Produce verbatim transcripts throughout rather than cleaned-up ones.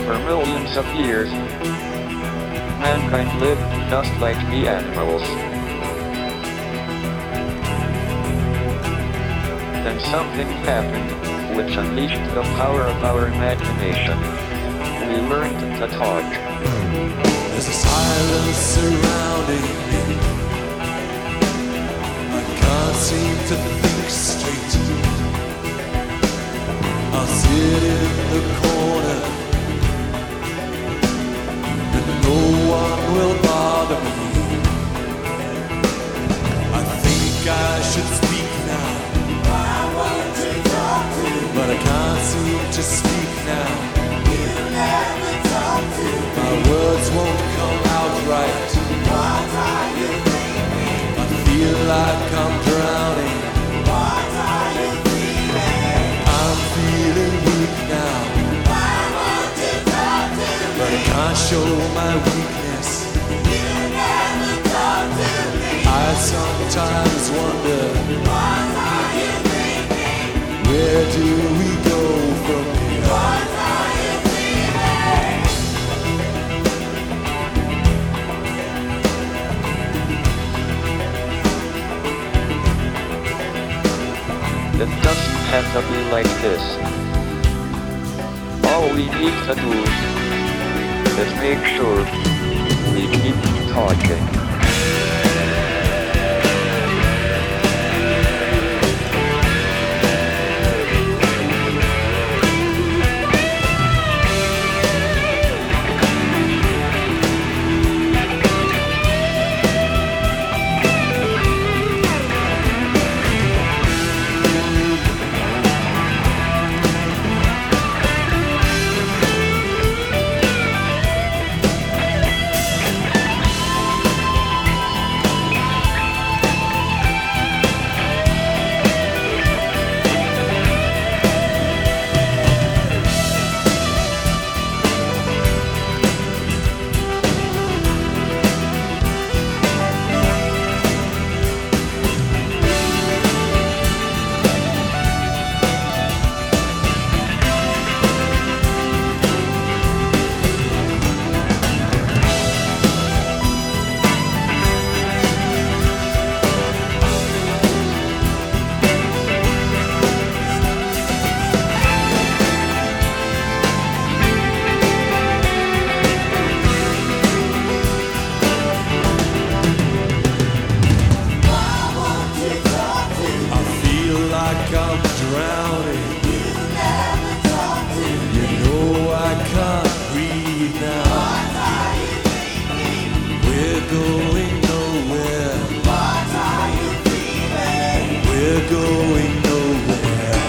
For millions of years, mankind lived just like the animals. Then something happened, which unleashed the power of our imagination. We learned to talk. There's a silence surrounding me. I can't seem to think straight. I'll sit in the corner and no one will bother me. I think I should speak now, but I can't seem to speak now. My words won't come out right. I feel like I'm drowning. I'm feeling weak now, but I can't show my weakness. I sometimes wonder, where do we go from here? It doesn't have to be like this. All we need to do is make sure we keep talking. I'm drowning. You know I can't breathe now. We're going nowhere. We're going nowhere.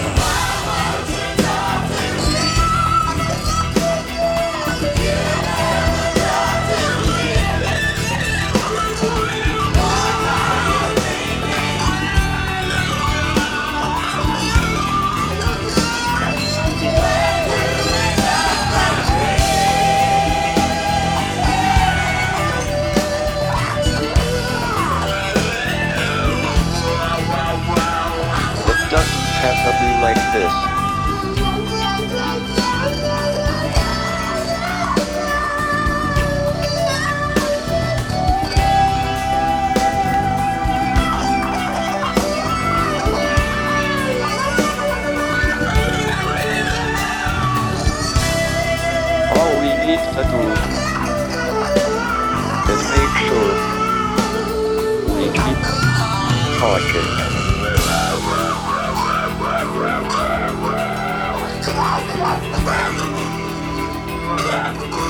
Have to be like this. All we need to do is make sure we keep talking. Yeah.